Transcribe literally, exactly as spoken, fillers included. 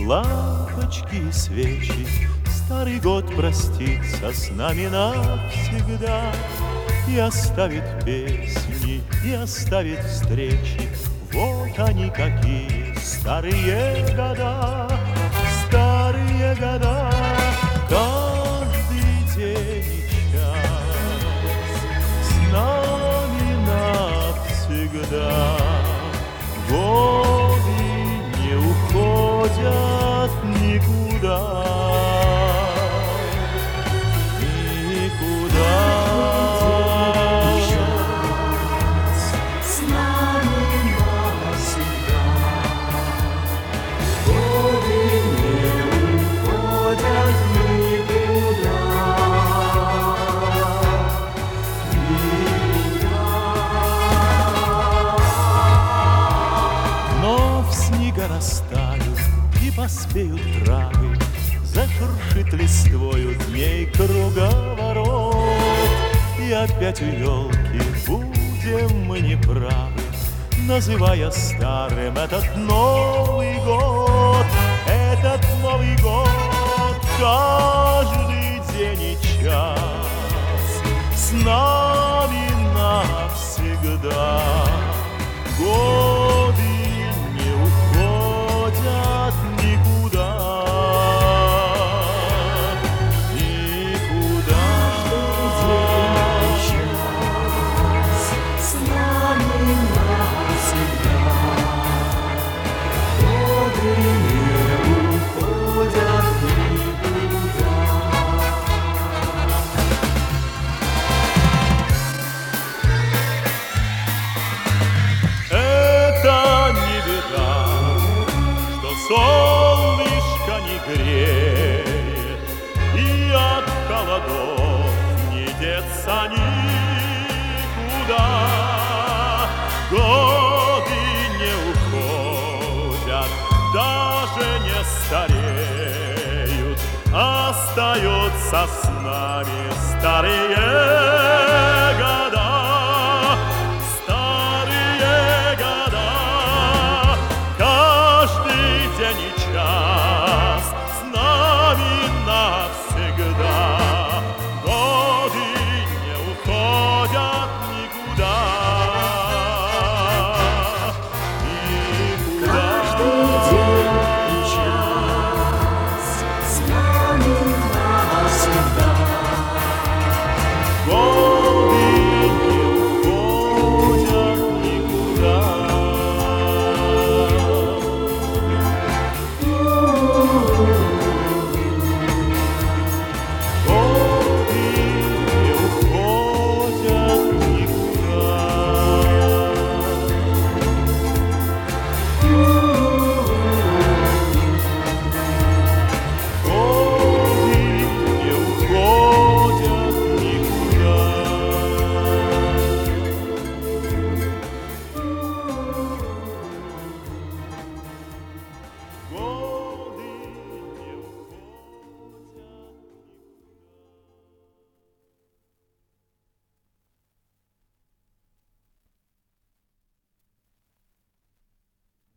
лампочки и свечи. Старый год простится с нами навсегда и оставит песни, и оставит встречи. Вот они какие старые года, старые года. Каждый день и час с нами навсегда. Годы не уходят никуда, никуда. С нами навсегда. Годы не уходят никуда, никуда. Но в снега растают и поспеют травы, зашуршит листвою дней круговорот. И опять у елки будем мы неправы, называя старым этот Новый год. Этот Новый год каждый день и час с нами навсегда. Годы не уходят никуда, никуда. С нами навсегда. Годы не уходят никуда. Это не беда, что солнышко не греет, и от холодов не деться никуда. Годы не уходят, даже не стареют, остаются с нами старые